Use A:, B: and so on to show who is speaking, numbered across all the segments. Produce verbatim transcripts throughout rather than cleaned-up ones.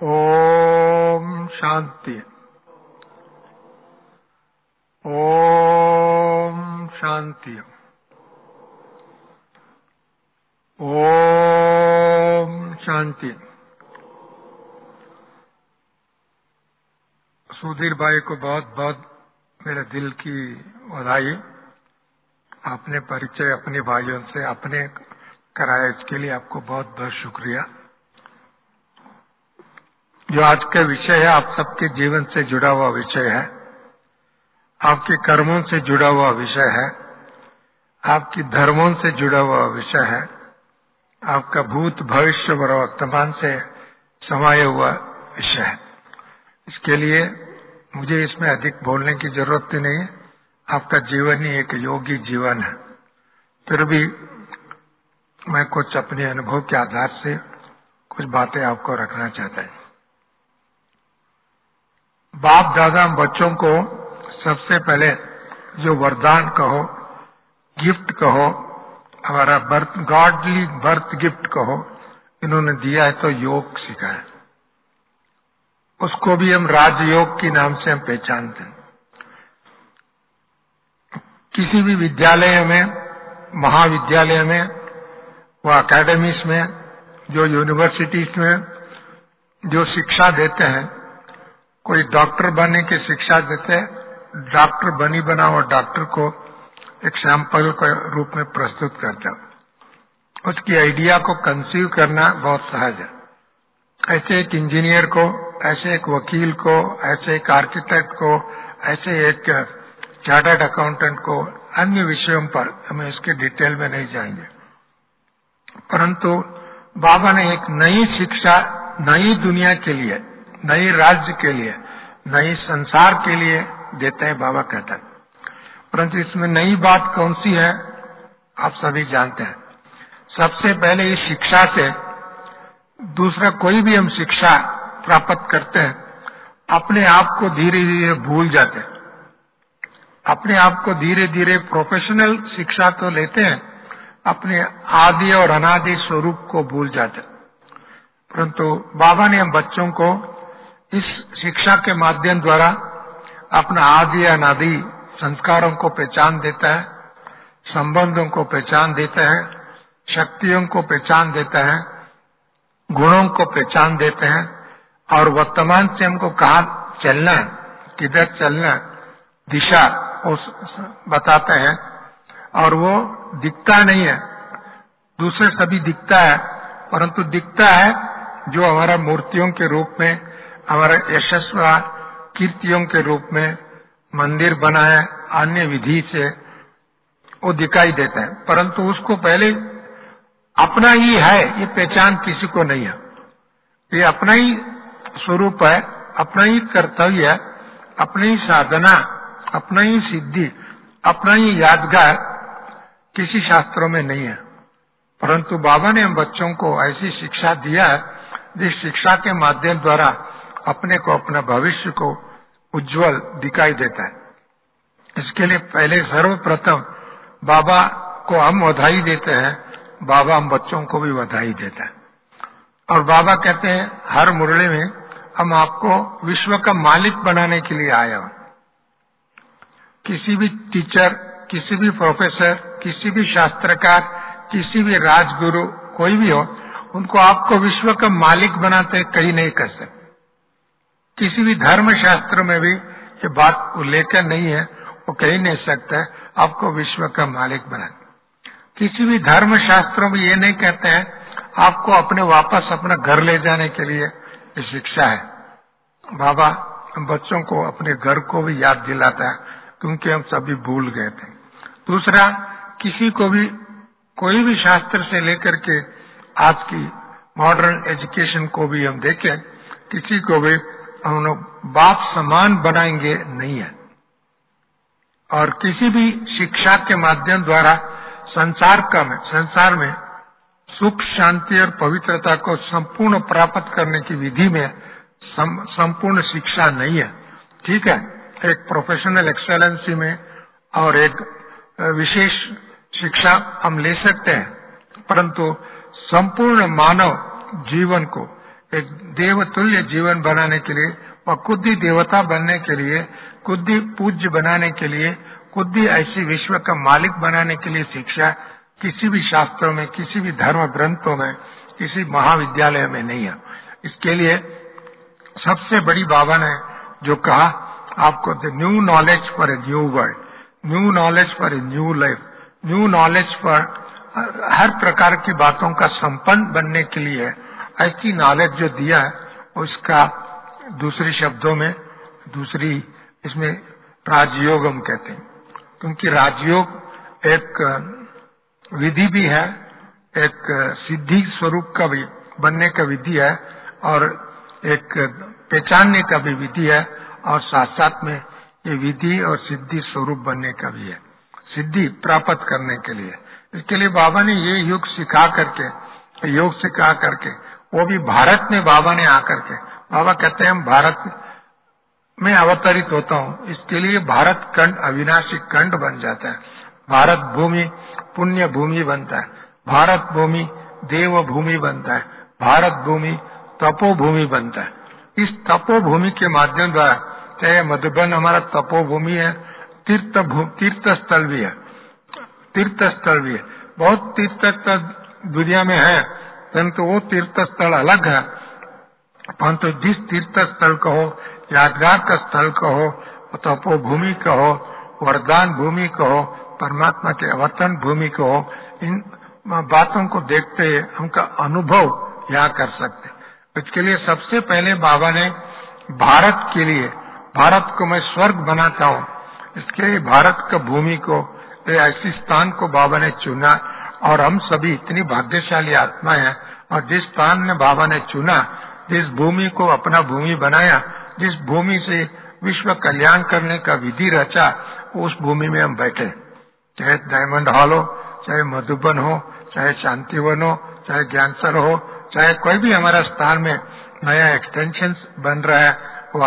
A: ओम शांति। ओम शांति। ओम शांति। सुधीर भाई को बहुत बहुत मेरे दिल की बधाई। आपने परिचय अपने भाइयों से अपने कराया, इसके लिए आपको बहुत बहुत शुक्रिया। जो आज का विषय है आप सबके जीवन से जुड़ा हुआ विषय है, आपके कर्मों से जुड़ा हुआ विषय है, आपकी धर्मों से जुड़ा हुआ विषय है, आपका भूत भविष्य और वर्तमान से समाया हुआ विषय है। इसके लिए मुझे इसमें अधिक बोलने की जरूरत नहीं है। आपका जीवन ही एक योगी जीवन है। फिर भी मैं कुछ अपने अनुभव के आधार से कुछ बातें आपको रखना चाहता हूं। बाप दादा बच्चों को सबसे पहले जो वरदान कहो, गिफ्ट कहो, हमारा बर्थ गॉडली बर्थ गिफ्ट कहो, इन्होंने दिया है तो योग सिखाया। उसको भी हम राजयोग के नाम से हम पहचानते हैं। किसी भी विद्यालय में, महाविद्यालय में, वो अकेडमीज में, जो यूनिवर्सिटीज में जो शिक्षा देते हैं, कोई डॉक्टर बनने की शिक्षा देते हैं, डॉक्टर बनी बना और डॉक्टर को एक सैंपल के रूप में प्रस्तुत करते हैं। उसकी आइडिया को कंसीव करना बहुत सहज है। ऐसे एक इंजीनियर को, ऐसे एक वकील को, ऐसे एक आर्किटेक्ट को, ऐसे एक चार्टर्ड अकाउंटेंट को, अन्य विषयों पर हमें इसके डिटेल में नहीं जाएंगे। परंतु बाबा ने एक नई शिक्षा, नई दुनिया के लिए, नई राज्य के लिए, नई संसार के लिए देते हैं, बाबा कहते हैं। परंतु इसमें नई बात कौन सी है आप सभी जानते हैं। सबसे पहले इस शिक्षा से दूसरा कोई भी हम शिक्षा प्राप्त करते हैं, अपने आप को धीरे धीरे भूल जाते हैं। अपने आप को धीरे धीरे प्रोफेशनल शिक्षा तो लेते हैं, अपने आदि और अनादि स्वरूप को भूल जाते हैं। परंतु बाबा ने हम बच्चों को इस शिक्षा के माध्यम द्वारा अपना आदि अनादि संस्कारों को पहचान देता है, संबंधों को पहचान देता है, शक्तियों को पहचान देता है, गुणों को पहचान देते हैं, और वर्तमान से हमको कहाँ चलना है, किधर चलना, दिशा उस बताते हैं। और वो दिखता नहीं है, दूसरे सभी दिखता है, परंतु दिखता है जो हमारा मूर्तियों के रूप में, हमारा यशस्वी कीर्तियों के रूप में मंदिर बना है, अन्य विधि से वो दिखाई देता है। परंतु उसको पहले अपना ही है, ये पहचान किसी को नहीं है। ये अपना ही स्वरूप है, अपना ही कर्तव्य है, अपनी ही साधना, अपना ही सिद्धि, अपना ही यादगार किसी शास्त्रों में नहीं है। परंतु बाबा ने हम बच्चों को ऐसी शिक्षा दिया है जिस शिक्षा के माध्यम द्वारा अपने को, अपना भविष्य को उज्जवल दिखाई देता है। इसके लिए पहले सर्वप्रथम बाबा को हम बधाई देते हैं, बाबा हम बच्चों को भी बधाई देता है। और बाबा कहते हैं हर मुरली में, हम आपको विश्व का मालिक बनाने के लिए आया हूं। किसी भी टीचर, किसी भी प्रोफेसर, किसी भी शास्त्रकार, किसी भी राजगुरु, कोई भी हो, उनको आपको विश्व का मालिक बनाते कहीं नहीं कर सकते। किसी भी धर्म शास्त्र में भी ये बात उल्लेख नहीं है, वो कहीं नहीं सकता आपको विश्व का मालिक बनाते। किसी भी धर्म शास्त्रों में ये नहीं कहते हैं आपको अपने वापस अपना घर ले जाने के लिए ये शिक्षा है। बाबा हम बच्चों को अपने घर को भी याद दिलाता है, क्योंकि हम सभी भूल गए थे। दूसरा, किसी को भी कोई भी शास्त्र से लेकर के आज की मॉडर्न एजुकेशन को भी हम देखें, किसी को भी हम लोग बाप समान बनाएंगे नहीं है। और किसी भी शिक्षा के माध्यम द्वारा संसार का में संसार में सुख, शांति और पवित्रता को संपूर्ण प्राप्त करने की विधि में सम, संपूर्ण शिक्षा नहीं है। ठीक है, एक प्रोफेशनल एक्सेलेंसी में और एक विशेष शिक्षा हम ले सकते हैं, परंतु संपूर्ण मानव जीवन को एक देवतुल्य जीवन बनाने के लिए और खुद ही देवता बनने के लिए, खुद ही पूज्य बनाने के लिए, खुद ही ऐसी विश्व का मालिक बनाने के लिए शिक्षा किसी भी शास्त्रों में, किसी भी धर्म ग्रंथों में, किसी महाविद्यालय में नहीं है। इसके लिए सबसे बड़ी बाबा ने जो कहा आपको, the new knowledge for a new world, new knowledge for a new life, new knowledge for हर प्रकार की बातों का संपन्न बनने के लिए ऐसी नॉलेज जो दिया है, उसका दूसरे शब्दों में, दूसरी इसमें राजयोग हम कहते हैं, क्योंकि राजयोग एक विधि भी है, एक सिद्धि स्वरूप का भी बनने का विधि है, और एक पहचानने का भी विधि है, और साथ साथ में ये विधि और सिद्धि स्वरूप बनने का भी है, सिद्धि प्राप्त करने के लिए। इसके लिए बाबा ने ये योग सिखा करके, योग सिखा करके, वो भी भारत में बाबा ने आकर के, बाबा कहते हैं हम भारत में अवतरित होता हूँ, इसके लिए भारत खंड अविनाशी खंड बन जाता है, भारत भूमि पुण्य भूमि बनता है, भारत भूमि देव भूमि बनता है, भारत भूमि तपोभूमि बनता है। इस तपोभूमि के माध्यम द्वारा, चाहे मधुबन हमारा तपोभूमि है, तीर्थ तीर्थ स्थल भी है, तीर्थ स्थल भी है, बहुत तीर्थ स्थल दुनिया में है, परंतु वो तीर्थ स्थल अलग है। परंतु जिस तीर्थ स्थल कहो, यादगार का स्थल कहो, तपोभूमि कहो, वरदान भूमि कहो, परमात्मा के अवतरण भूमि कहो, इन बातों को देखते हमका अनुभव यहाँ कर सकते। इसके लिए सबसे पहले बाबा ने भारत के लिए, भारत को मैं स्वर्ग बनाता हूँ, इसके लिए भारत का भूमि को, ऐसी स्थान को बाबा ने चुना, और हम सभी इतनी भाग्यशाली आत्मा है, और जिस स्थान में बाबा ने चुना, जिस भूमि को अपना भूमि बनाया, जिस भूमि से विश्व कल्याण करने का विधि रचा, उस भूमि में हम बैठे, चाहे डायमंड हॉल हो, चाहे मधुबन हो, चाहे शांतिवन हो, चाहे ज्ञानसर हो, चाहे कोई भी हमारा स्थान में नया एक्सटेंशन बन रहा है,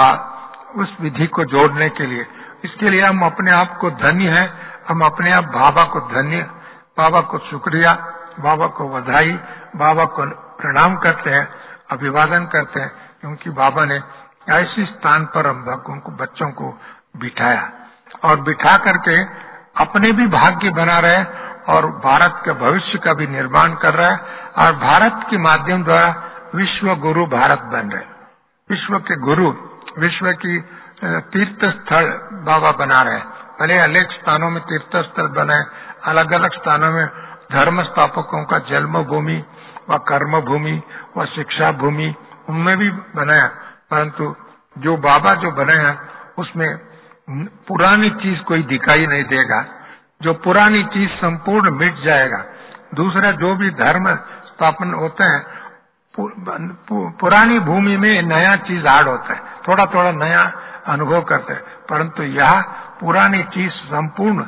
A: वह उस विधि को जोड़ने के लिए, इसके लिए हम अपने आप को धन्य है, हम अपने आप बाबा को धन्य, बाबा को शुक्रिया, बाबा को बधाई, बाबा को प्रणाम करते हैं, अभिवादन करते हैं, क्योंकि बाबा ने ऐसी स्थान पर हम भक्तों को, बच्चों को बिठाया, और बिठा करके अपने भी भाग्य बना रहे, और भारत के भविष्य का भी निर्माण कर रहा है, और भारत के माध्यम द्वारा विश्व गुरु भारत बन रहे, विश्व के गुरु, विश्व की तीर्थ स्थल बाबा बना रहे। पहले अनेक स्थानों में तीर्थ स्थल बने, अलग अलग स्थानों में धर्म स्थापकों का जन्म भूमि व कर्म भूमि व शिक्षा भूमि, उनमें भी बनाया, परंतु जो बाबा जो बनाया उसमें पुरानी चीज कोई दिखाई नहीं देगा, जो पुरानी चीज संपूर्ण मिट जाएगा। दूसरा, जो भी धर्म स्थापन होते हैं, पु, पु, पुरानी भूमि में नया चीज ऐड होता है, थोड़ा थोड़ा नया अनुभव करते हैं, परंतु यह पुरानी चीज संपूर्ण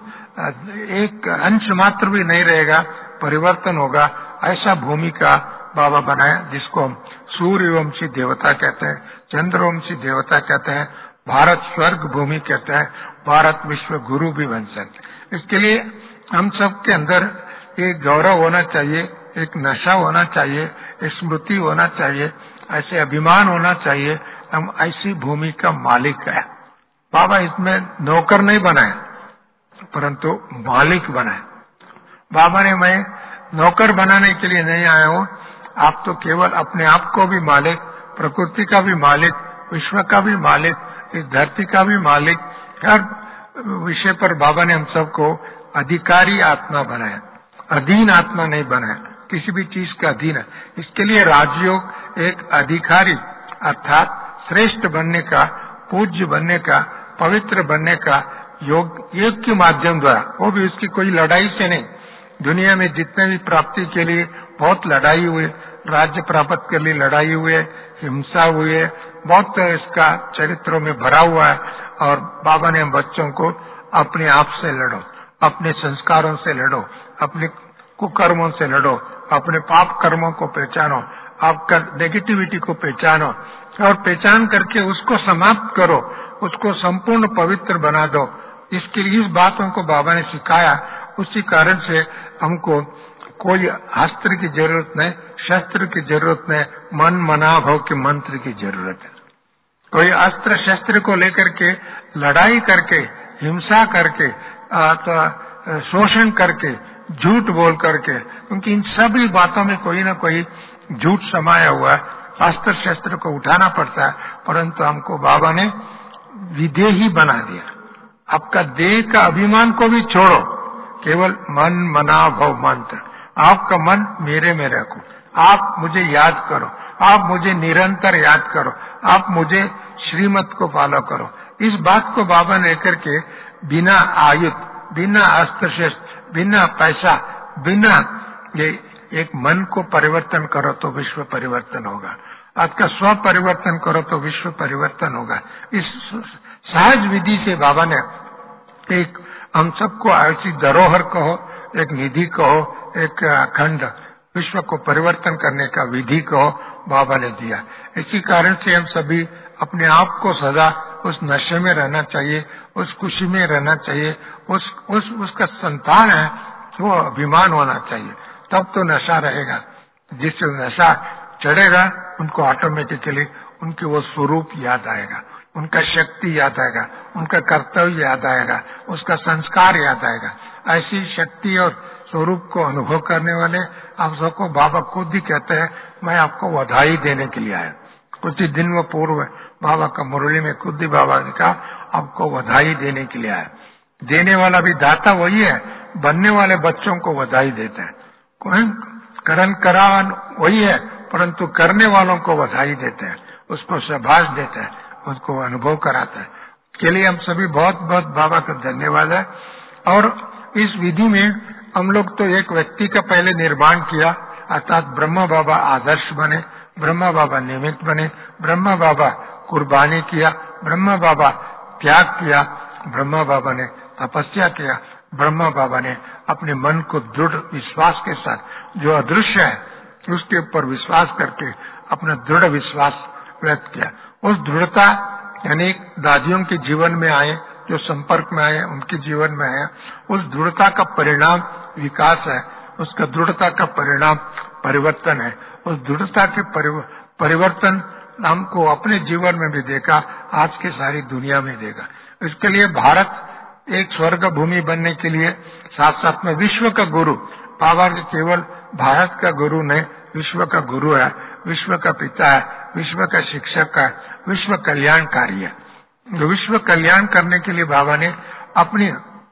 A: एक अंश मात्र भी नहीं रहेगा, परिवर्तन होगा। ऐसा भूमि का बाबा बनाया, जिसको हम सूर्यवंशी देवता कहते हैं, चंद्रवंशी देवता कहते हैं, भारत स्वर्ग भूमि कहते हैं, भारत विश्व गुरु भी बन सकते। इसके लिए हम सब के अंदर एक गौरव होना चाहिए, एक नशा होना चाहिए, एक स्मृति होना चाहिए, ऐसे अभिमान होना चाहिए, हम ऐसी भूमि का मालिक है। बाबा इसमें नौकर नहीं बनाए, परंतु मालिक बनाए। बाबा ने मैं नौकर बनाने के लिए नहीं आया हूँ, आप तो केवल अपने आप को भी मालिक, प्रकृति का भी मालिक, विश्व का भी मालिक, इस धरती का भी मालिक, हर विषय पर बाबा ने हम सबको अधिकारी आत्मा बनाया, अधीन आत्मा नहीं बनाया, किसी भी चीज का अधीन है। इसके लिए राजयोग एक अधिकारी अर्थात श्रेष्ठ बनने का, पूज्य बनने का, पवित्र बनने का योग, योग के माध्यम द्वारा, वो भी उसकी कोई लड़ाई से नहीं। दुनिया में जितने भी प्राप्ति के लिए बहुत लड़ाई हुई, राज्य प्राप्त के लिए लड़ाई हुई, हिंसा हुई है, बहुत इसका चरित्रों में भरा हुआ है। और बाबा ने हम बच्चों को अपने आप से लड़ो, अपने संस्कारों से लड़ो, अपने कुकर्मों से लड़ो, अपने पाप कर्मों को पहचानो, आपका नेगेटिविटी को पहचानो, और पहचान करके उसको समाप्त करो, उसको संपूर्ण पवित्र बना दो। इसके लिए इस बातों को बाबा ने सिखाया, उसी कारण से हमको कोई अस्त्र की जरूरत नहीं, शस्त्र की जरूरत नहीं, मन मनाभव के मंत्र की जरूरत है। कोई अस्त्र शस्त्र को लेकर के लड़ाई करके, हिंसा करके, तो शोषण करके, झूठ बोल करके, क्योंकि इन सभी बातों में कोई ना कोई झूठ समाया हुआ है, अस्त्र शस्त्र को उठाना पड़ता है। परंतु हमको बाबा ने विधेयी बना दिया। आपका देह का अभिमान को भी छोड़ो, केवल मन मनाभव मंत्र। आपका मन मेरे में रखो, आप मुझे याद करो, आप मुझे निरंतर याद करो, आप मुझे श्रीमत को फॉलो करो। इस बात को बाबा ने लेकर के बिना आयुध, बिना अस्त्र शस्त्र, बिना पैसा, बिना ये एक मन को परिवर्तन करो तो विश्व परिवर्तन होगा। आपका स्व परिवर्तन करो तो विश्व परिवर्तन होगा। इस सहज विधि से बाबा ने एक हम सबको ऐसी धरोहर कहो, एक निधि कहो, एक अखंड विश्व को परिवर्तन करने का विधि कहो, बाबा ने दिया। इसी कारण से हम सभी अपने आप को सदा उस नशे में रहना चाहिए, उस खुशी में रहना चाहिए, उस उस उसका संतान है वो अभिमान होना चाहिए, तब तो नशा रहेगा। जिससे नशा चढ़ेगा उनको ऑटोमेटिकली उनके वो स्वरूप याद आएगा, उनका शक्ति याद आएगा, उनका कर्तव्य याद आएगा, उसका संस्कार याद आएगा। ऐसी शक्ति और स्वरूप को अनुभव करने वाले आप सबको बाबा खुद ही कहते हैं, मैं आपको बधाई देने के लिए आया। कुछ ही दिन पूर्व बाबा का मुरली में खुद ही बाबा ने कहा, आपको बधाई देने के लिए आया। देने वाला भी दाता वही है, बनने वाले बच्चों को बधाई देते हैं। करण करावन वही है, परंतु करने वालों को बधाई देते हैं, उसको शाबाश देते हैं, उसको अनुभव कराते हैं। के लिए हम सभी बहुत बहुत बाबा का धन्यवाद है। और इस विधि में हम लोग तो एक व्यक्ति का पहले निर्माण किया, अर्थात ब्रह्मा बाबा आदर्श बने, ब्रह्मा बाबा निमित्त बने, ब्रह्मा बाबा कुर्बानी किया, ब्रह्मा बाबा त्याग किया, ब्रह्मा बाबा ने तपस्या किया, ब्रह्मा बाबा ने अपने मन को दृढ़ विश्वास के साथ जो अदृश्य है उसके ऊपर विश्वास करके अपना दृढ़ विश्वास व्यक्त किया। उस दृढ़ता यानी दादियों के जीवन में आए, जो संपर्क में आए उनके जीवन में आए, उस दृढ़ता का परिणाम विकास है, उसका दृढ़ता का परिणाम परिवर्तन है। उस दृढ़ता के परिवर्तन हमको अपने जीवन में भी देखा, आज की सारी दुनिया में देखा। इसके लिए भारत एक स्वर्ग भूमि बनने के लिए साथ साथ में विश्व का गुरु, बाबा केवल भारत का गुरु नहीं, विश्व का गुरु है, विश्व का पिता है, विश्व का शिक्षक है, विश्व कल्याणकारी है। जो विश्व कल्याण करने के लिए बाबा ने अपनी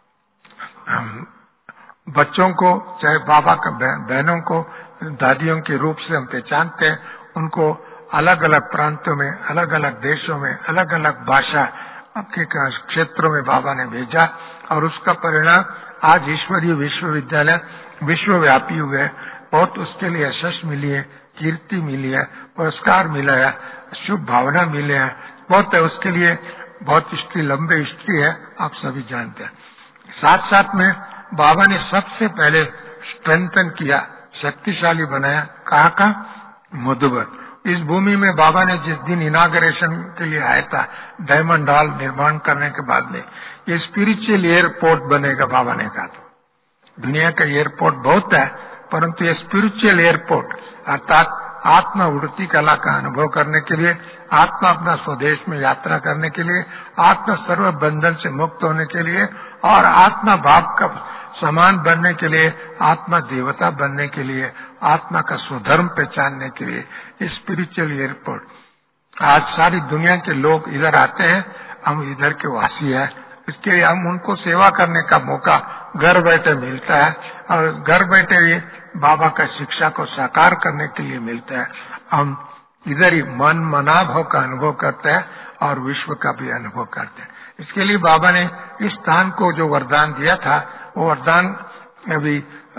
A: बच्चों को, चाहे बाबा का बहनों को दादियों के रूप से हम पहचानते हैं, उनको अलग अलग प्रांतों में, अलग अलग देशों में, अलग अलग भाषा के क्षेत्रों में बाबा ने भेजा। और उसका परिणाम आज ईश्वरीय विश्वविद्यालय विश्वव्यापी हुए। बहुत उसके लिए यशस्स मिली है, कीर्ति मिली है, पुरस्कार मिला है, शुभ भावना मिले हैं, बहुत है उसके लिए, बहुत हिस्ट्री, लंबे हिस्ट्री है, आप सभी जानते हैं। साथ साथ में बाबा ने सबसे पहले स्ट्रेंथन किया, शक्तिशाली बनाया, कहा का मधुबन। इस भूमि में बाबा ने जिस दिन इनाग्रेशन के लिए आया था, डायमंड हॉल निर्माण करने के बाद में ये स्पिरिचुअल एयरपोर्ट बनेगा, बाबा ने कहा था। दुनिया का एयरपोर्ट बहुत है, परंतु ये स्पिरिचुअल एयरपोर्ट अर्थात आत्मा उड़ती कला का अनुभव करने के लिए, आत्मा अपना स्वदेश में यात्रा करने के लिए, आत्मा सर्व बंधन से मुक्त होने के लिए और आत्मा बाप का समान बनने के लिए, आत्मा देवता बनने के लिए, आत्मा का स्वधर्म पहचानने के लिए स्पिरिचुअल एयरपोर्ट। आज सारी दुनिया के लोग इधर आते हैं, हम इधर के वासी हैं, इसके लिए हम उनको सेवा करने का मौका घर बैठे मिलता है और घर बैठे ही बाबा का शिक्षा को साकार करने के लिए मिलता है। हम इधर ही मन मनाभव का अनुभव करते हैं और विश्व का भी अनुभव करते हैं। इसके लिए बाबा ने इस स्थान को जो वरदान दिया था, वो वरदान अभी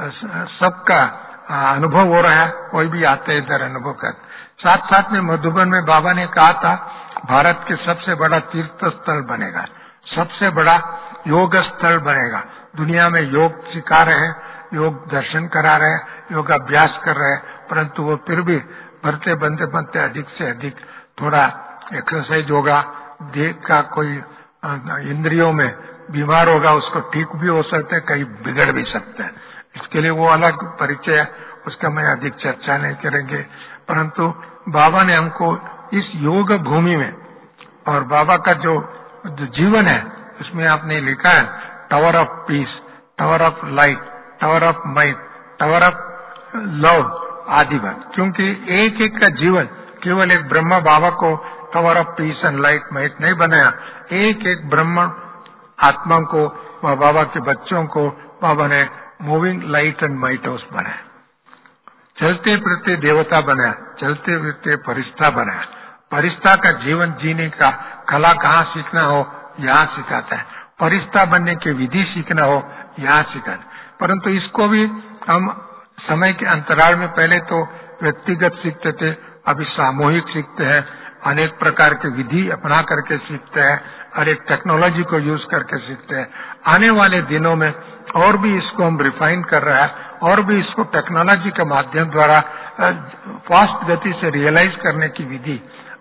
A: सबका अनुभव हो रहा है, कोई भी आते हैं इधर अनुभव करते। साथ साथ में मधुबन में बाबा ने कहा था भारत के सबसे बड़ा तीर्थ स्थल बनेगा, सबसे बड़ा योग स्थल बनेगा। दुनिया में योग सिखा रहे हैं, योग दर्शन करा रहे हैं, योग अभ्यास कर रहे हैं, परंतु वो फिर भी बढ़ते बनते बनते अधिक से अधिक थोड़ा एक्सरसाइज होगा, देह का कोई इंद्रियों में बीमार होगा, उसको ठीक भी हो सकते हैं, कहीं बिगड़ भी सकते हैं। इसके लिए वो अलग परिचय है, उसका मैं अधिक चर्चा नहीं करेंगे। परंतु बाबा ने हमको इस योग भूमि में, और बाबा का जो, जो जीवन है उसमें आपने लिखा है tower of peace, tower of light, tower of might, tower of love आदि बात। क्योंकि एक एक का जीवन केवल एक ब्रह्मा बाबा को tower of peace and light might नहीं बनाया, एक एक ब्रह्म आत्मा को व बाबा के बच्चों को बाबा ने moving light and might house बनाया, चलते फिरते देवता बनाया, चलते फिरते फरिश्ता बनाया। फरिश्ता का जीवन जीने का कला कहाँ सीखना हो यहाँ सिखाता है, फरिश्ता बनने की विधि सीखना हो यहाँ सिखाता है। परंतु इसको भी हम समय के अंतराल में पहले तो व्यक्तिगत सीखते थे, अभी सामूहिक सीखते हैं, अनेक प्रकार के विधि अपना करके सीखते हैं और एक टेक्नोलॉजी को यूज करके सीखते हैं। आने वाले दिनों में और भी इसको हम रिफाइन कर रहे हैं और भी इसको टेक्नोलॉजी के माध्यम द्वारा फास्ट गति से रियलाइज करने की विधि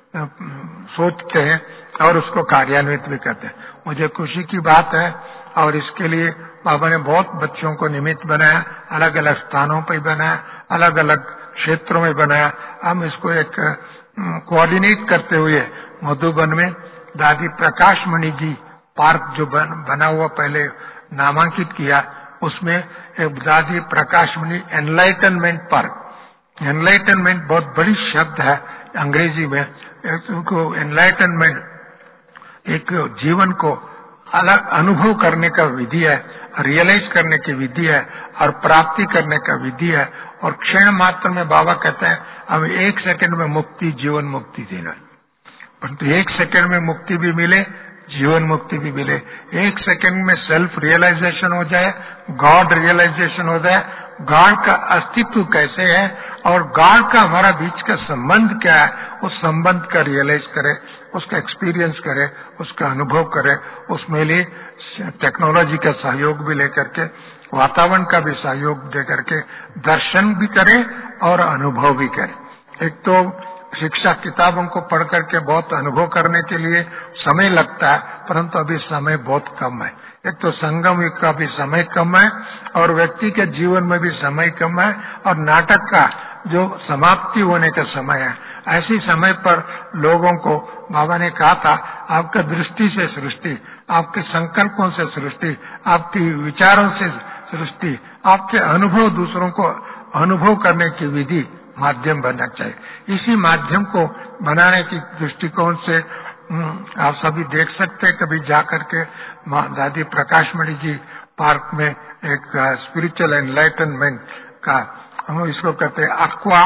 A: सोचते हैं और उसको कार्यान्वित भी करते हैं। मुझे खुशी की बात है और इसके लिए बाबा ने बहुत बच्चों को निमित्त बनाया, अलग अलग स्थानों पर बनाया, अलग अलग क्षेत्रों में बनाया। हम इसको एक कोऑर्डिनेट करते हुए मधुबन में दादी प्रकाश मणि जी पार्क जो बन, बना हुआ पहले नामांकित किया, उसमें एक Dadi Prakash Mani enlightenment park. Enlightenment बहुत बड़ी शब्द है अंग्रेजी में। उनको एनलाइटनमेंट एक जीवन को अलग अनुभव करने का विधि है, रियलाइज करने की विधि है और प्राप्ति करने का विधि है। और क्षण मात्र में बाबा कहते हैं हम एक सेकंड में मुक्ति, जीवन मुक्ति देना, परंतु एक सेकंड में मुक्ति भी मिले, जीवन मुक्ति भी मिले। एक सेकंड में सेल्फ रियलाइजेशन हो जाए, गॉड रियलाइजेशन हो जाए, गॉड का अस्तित्व कैसे है और गॉड का हमारा बीच का संबंध क्या है, उस संबंध का रियलाइज करे, उसका एक्सपीरियंस करे, उसका अनुभव करे। उसमें लिए टेक्नोलॉजी का सहयोग भी लेकर के, वातावरण का भी सहयोग दे करके दर्शन भी करे और अनुभव भी करे। एक तो शिक्षा किताबों को पढ़ करके बहुत अनुभव करने के लिए समय लगता है, परंतु अभी समय बहुत कम है। एक तो संगम युग का भी समय कम है और व्यक्ति के जीवन में भी समय कम है और नाटक का जो समाप्ति होने का समय है, ऐसे समय पर लोगों को बाबा ने कहा था आपका दृष्टि से सृष्टि, आपके संकल्पों से सृष्टि, आपके विचारों से सृष्टि, आपके अनुभव दूसरों को अनुभव करने की विधि माध्यम बनना चाहिए। इसी माध्यम को बनाने की दृष्टिकोण से आप सभी देख सकते हैं, कभी जाकर के दादी प्रकाश मणि जी पार्क में एक स्पिरिचुअल एनलाइटनमेंट का, हम इसको कहते हैं aqua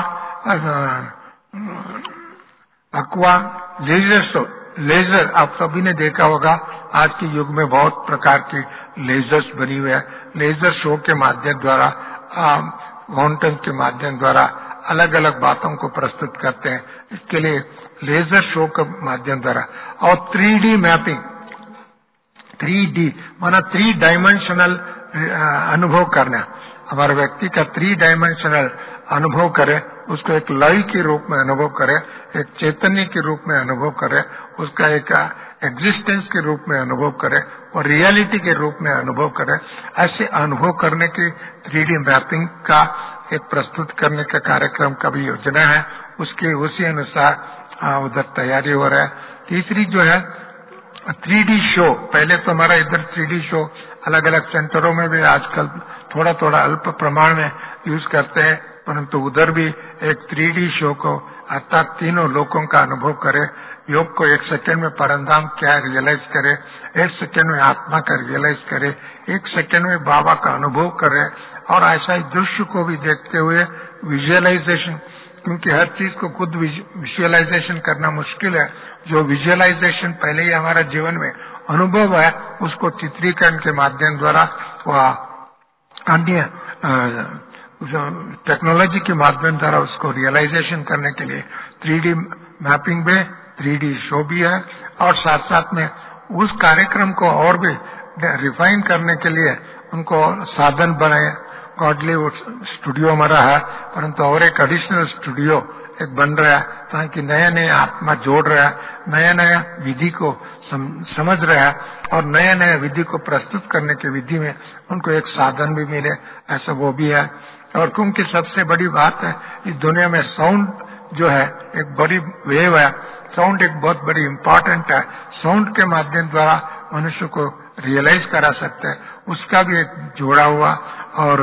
A: aqua laser show. Laser आप सभी ने देखा होगा, आज के युग में बहुत प्रकार की लेजर्स बनी हुई है। लेजर शो के माध्यम द्वारा, माउंटेन के माध्यम द्वारा अलग अलग बातों को प्रस्तुत करते हैं। इसके लिए लेजर शो के माध्यम द्वारा और three D mapping, three D माना थ्री डायमेंशनल अनुभव करना, हमारे व्यक्ति का थ्री डायमेंशनल अनुभव करे, उसको एक लय के रूप में अनुभव करे, एक चैतन्य के रूप में अनुभव करे, उसका एक एग्जिस्टेंस के रूप में अनुभव करे और रियलिटी के रूप में अनुभव करे। ऐसे अनुभव करने की थ्री डी मैपिंग का एक प्रस्तुत करने का कार्यक्रम का भी योजना है, उसके उसी अनुसार उधर तैयारी हो रहा है। तीसरी जो है थ्री डी शो, पहले तो हमारा इधर थ्री डी शो अलग अलग सेंटरों में भी आजकल थोड़ा थोड़ा अल्प प्रमाण में यूज करते हैं, परंतु उधर भी एक थ्री डी शो को अर्थात तीनों लोगों का अनुभव करे, योग को एक सेकंड में परंधाम क्या रियलाइज करे, एक सेकंड में आत्मा का रियलाइज करे, एक सेकंड में बाबा का अनुभव करे और ऐसा ही दृश्य को भी देखते हुए विजुअलाइजेशन, क्योंकि हर चीज को खुद विजुअलाइजेशन करना मुश्किल है। जो विजुअलाइजेशन पहले ही हमारा जीवन में अनुभव है, उसको चित्रीकरण के माध्यम द्वारा व अन्य टेक्नोलॉजी के माध्यम द्वारा उसको रियलाइजेशन करने के लिए थ्री डी मैपिंग में थ्री डी शो भी है। और साथ साथ में उस कार्यक्रम को और भी रिफाइन करने के लिए उनको साधन बनाए। गॉडली स्टूडियो हमारा है, परंतु और एक एडिशनल स्टूडियो एक बन रहा है, ताकि नया नया आत्मा जोड़ रहा है, नया नया विधि को सम, समझ रहा है और नया नया विधि को प्रस्तुत करने की विधि में उनको एक साधन भी मिले, ऐसा वो भी है। और क्योंकि सबसे बड़ी बात है इस दुनिया में साउंड जो है एक बड़ी वेव है, साउंड एक बहुत बड़ी इम्पोर्टेंट है। साउंड के माध्यम द्वारा मनुष्य को रियलाइज करा सकते हैं, उसका भी एक जोड़ा हुआ। और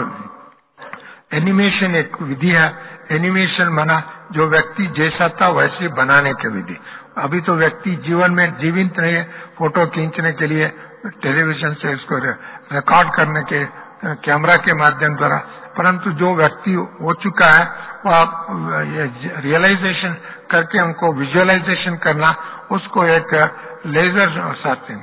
A: एनिमेशन एक विधि है। एनिमेशन माना जो व्यक्ति जैसा था वैसे बनाने की विधि। अभी तो व्यक्ति जीवन में जीवित नहीं है, फोटो खींचने के लिए टेलीविजन से इसको रिकॉर्ड करने के कैमरा के माध्यम द्वारा, परंतु जो व्यक्ति हो चुका है वह रियलाइजेशन करके हमको विजुअलाइजेशन करना, उसको एक लेजर साथिंग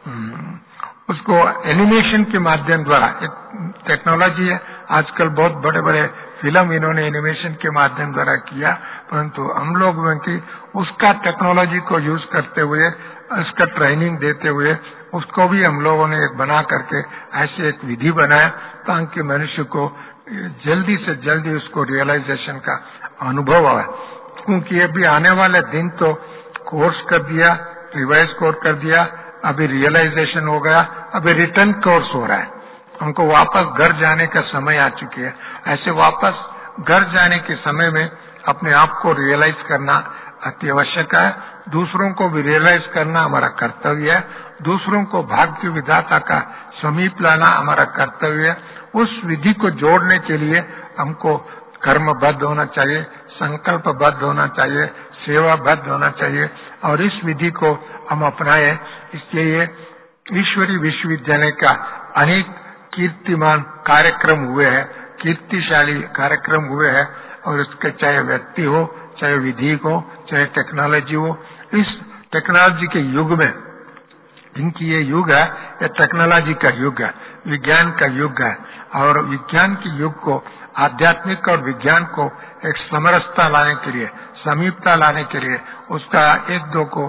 A: उसको एनिमेशन के माध्यम द्वारा, एक टेक्नोलॉजी है आजकल, बहुत बड़े बड़े फिल्म इन्होंने एनिमेशन के माध्यम द्वारा किया, परंतु हम लोग की उसका टेक्नोलॉजी को यूज करते हुए, उसका ट्रेनिंग देते हुए उसको भी हम लोगों ने एक बना करके ऐसे एक विधि बनाया ताकि मनुष्य को जल्दी से जल्दी उसको रियलाइजेशन का अनुभव आए। क्योंकि ये भी आने वाले दिन तो कोर्स कर दिया, रिवाइज कोर्स कर दिया, अभी रियलाइजेशन हो गया, अभी रिटर्न कोर्स हो रहा है, हमको वापस घर जाने का समय आ चुकी है। ऐसे वापस घर जाने के समय में अपने आप को रियलाइज करना अति आवश्यक है, दूसरों को भी रियलाइज करना हमारा कर्तव्य है, दूसरों को भाग्य विधाता का समीप लाना हमारा कर्तव्य है। उस विधि को जोड़ने के लिए हमको कर्मबद्ध होना चाहिए, संकल्पबद्ध होना चाहिए, सेवाबद्ध होना चाहिए और इस विधि को हम अपनाएं। इसलिए ईश्वरी विश्वविद्यालय का अनेक कीर्तिमान कार्यक्रम हुए हैं, कीर्तिशाली कार्यक्रम हुए हैं और इसके चाहे व्यक्ति हो, चाहे विधि हो, चाहे टेक्नोलॉजी हो, इस टेक्नोलॉजी के युग में, इनकी ये युग है, ये टेक्नोलॉजी का युग है, विज्ञान का युग है और विज्ञान के युग को, आध्यात्मिक और विज्ञान को एक समरसता लाने के लिए, समीपता लाने के लिए, उसका एक दो को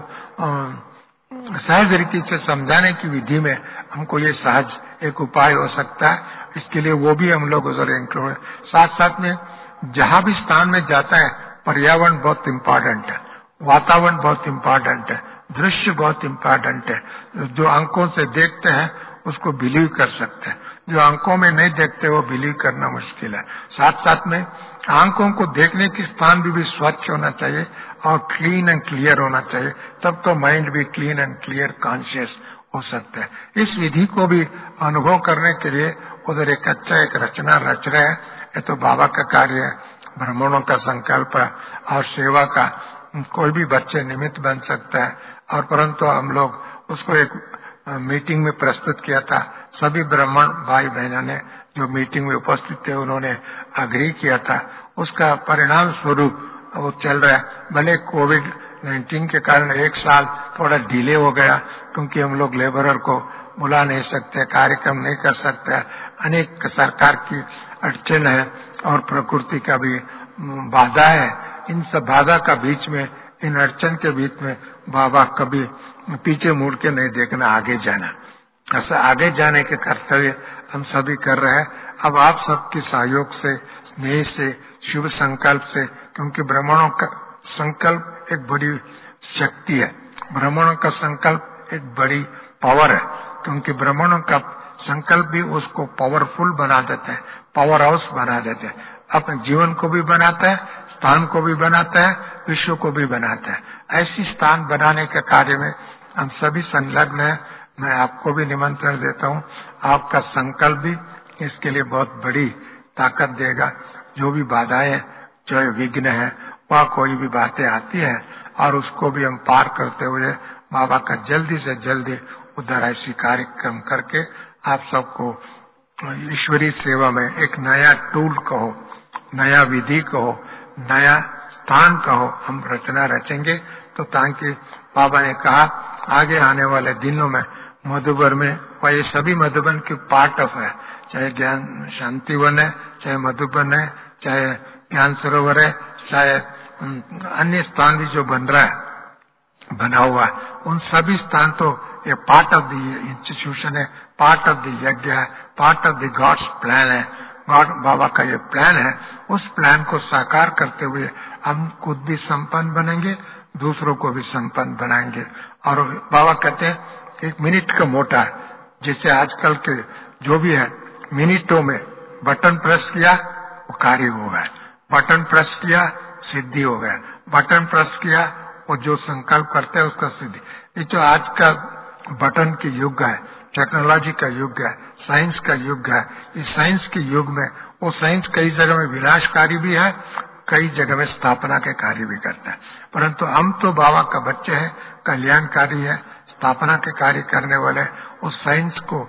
A: सहज रीति से समझाने की विधि में हमको ये सहज एक उपाय हो सकता है। इसके लिए वो भी हम लोग उधर इंक्लूड है। साथ साथ में जहां भी स्थान में जाता है पर्यावरण बहुत इम्पोर्टेंट है, वातावरण बहुत इम्पोर्टेंट है, दृश्य बहुत इम्पोर्टेंट है। जो आंखों से देखते हैं उसको बिलीव कर सकते हैं, जो आंखों में नहीं देखते वो बिलीव करना मुश्किल है। साथ साथ में आंखों को देखने के स्थान भी, भी स्वच्छ होना चाहिए और क्लीन एंड क्लियर होना चाहिए, तब तो माइंड भी क्लीन एंड क्लियर कॉन्शियस हो सकता है। इस विधि को भी अनुभव करने के लिए उधर एक अच्छा एक रचना रच रहे हैं। ये तो बाबा का कार्य है, ब्राह्मणों का संकल्प है और सेवा का कोई भी बच्चे निमित्त बन सकता है। और परंतु हम लोग उसको एक मीटिंग में प्रस्तुत किया था, सभी ब्राह्मण भाई बहनों ने जो मीटिंग में उपस्थित थे उन्होंने अग्री किया था। उसका परिणाम स्वरूप वो चल रहा है। भले कोविड नाइन्टीन के कारण एक साल थोड़ा डिले हो गया, क्योंकि हम लोग लेबरर को बुला नहीं सकते, कार्यक्रम नहीं कर सकते, अनेक सरकार की अड़चन है और प्रकृति का भी बाधा है। इन सब बाधा का बीच में, इन अड़चन के बीच में बाबा कभी पीछे मुड़ के नहीं देखना, आगे जाना, ऐसा आगे जाने के कर्तव्य हम सभी कर रहे हैं। अब आप सबके सहयोग से, स्नेह से, शुभ संकल्प से, क्योंकि ब्राह्मणों का संकल्प एक बड़ी शक्ति है, ब्राह्मणों का संकल्प एक बड़ी पावर है, क्योंकि ब्राह्मणों का संकल्प भी उसको पावरफुल बना देते हैं, पावर हाउस बना देते हैं, अपने जीवन को भी बनाता है, स्थान को भी बनाता है, विश्व को भी बनाता है। ऐसी स्थान बनाने के कार्य में हम सभी संलग्न हैं। मैं आपको भी निमंत्रण देता हूँ, आपका संकल्प भी इसके लिए बहुत बड़ी ताकत देगा। जो भी बाधाएं, जो विघ्न है, वह कोई भी बातें आती है और उसको भी हम पार करते हुए बाबा का जल्दी से जल्दी उधर ऐसी कार्यक्रम करके आप सबको ईश्वरीय सेवा में एक नया टूल कहो, नया विधि कहो, नया स्थान कहो, हम रचना रचेंगे। तो ताकि बाबा ने कहा आगे आने वाले दिनों में मधुबन में, वह ये सभी मधुबन की पार्ट ऑफ है, चाहे ज्ञान शांति वन है, चाहे मधुबन है, चाहे ज्ञान सरोवर है, चाहे अन्य स्थान भी जो बन रहा है, बना हुआ है, उन सभी स्थान तो ये पार्ट ऑफ द इंस्टीट्यूशन है, पार्ट ऑफ द यज्ञ है, part of the god's plan है। बाबा का ये प्लान है, उस प्लान को साकार करते हुए हम खुद भी संपन्न बनेंगे, दूसरों को भी संपन्न बनाएंगे। और बाबा कहते हैं एक मिनट का मोटा है, जैसे आजकल के जो भी है मिनटों में बटन प्रेस किया वो कार्य हो गया, बटन प्रेस किया सिद्धि हो गया, बटन प्रेस किया वो जो संकल्प करते हैं उसका सिद्धि। ये जो आज का बटन के युग है, टेक्नोलॉजी का युग है, साइंस का युग है, इस साइंस के युग में वो साइंस कई जगह में विनाशकारी भी है, कई जगह में स्थापना के कार्य भी करता है। परंतु हम तो बाबा का बच्चे हैं, कल्याणकारी है, स्थापना के कार्य करने वाले, उस साइंस को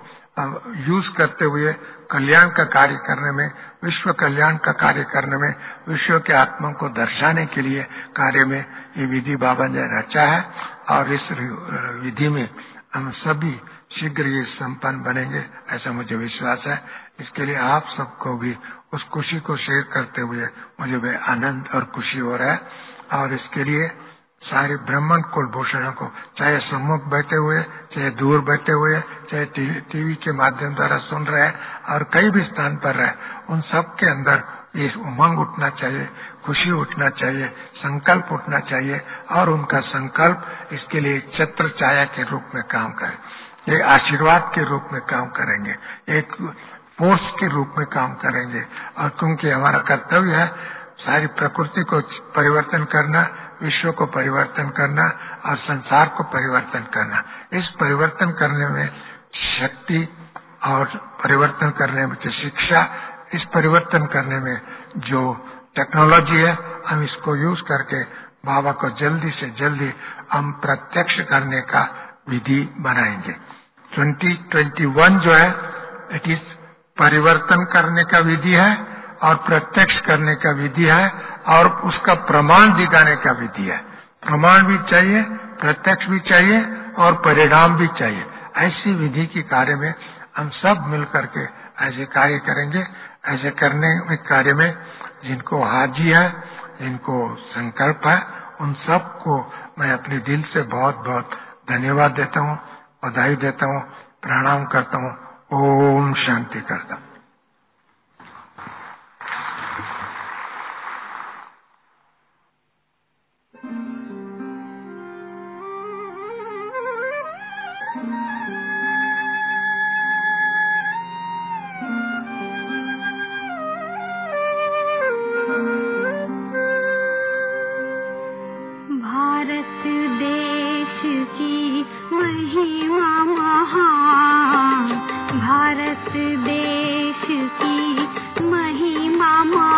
A: यूज करते हुए कल्याण का कार्य करने में, विश्व कल्याण का कार्य करने में, विश्व के आत्मा को दर्शाने के लिए कार्य में ये विधि बाबा ने रचा है। और इस विधि में हम सभी शीघ्र ये संपन्न बनेंगे, ऐसा मुझे विश्वास है। इसके लिए आप सबको भी उस खुशी को शेयर करते हुए मुझे भी आनंद और खुशी हो रहा है। और इसके लिए सारे ब्राह्मण कुलभूषणों को, चाहे सम्मुख बैठे हुए, चाहे दूर बैठे हुए, चाहे टीवी के माध्यम द्वारा सुन रहे हैं और कई भी स्थान पर रहे, उन सब के अंदर ये उमंग उठना चाहिए, खुशी उठना चाहिए, संकल्प उठना चाहिए। और उनका संकल्प इसके लिए छत्र छाया के रूप में काम करे, एक आशीर्वाद के रूप में काम करेंगे, एक फोर्स के रूप में काम करेंगे। और क्योंकि हमारा कर्तव्य है सारी प्रकृति को परिवर्तन करना, विश्व को परिवर्तन करना और संसार को परिवर्तन करना। इस परिवर्तन करने में शक्ति और परिवर्तन करने में शिक्षा, इस परिवर्तन करने में जो टेक्नोलॉजी है, हम इसको यूज करके बाबा को जल्दी से जल्दी हम प्रत्यक्ष करने का विधि बनाएंगे। ट्वेंटी ट्वेंटी वन जो है इट इज परिवर्तन करने का विधि है और प्रत्यक्ष करने का विधि है और उसका प्रमाण दिखाने का विधि है। प्रमाण भी चाहिए, प्रत्यक्ष भी चाहिए और परिणाम भी चाहिए। ऐसी विधि की कार्य में हम सब मिलकर के ऐसे कार्य करेंगे। ऐसे करने में कार्य में जिनको हाजी है, जिनको संकल्प है, उन सब को मैं अपने दिल से बहुत बहुत धन्यवाद देता हूँ, बधाई देता हूँ, प्रणाम करता हूँ। ओम शांति करता हूँ।
B: भारत देश की महिमा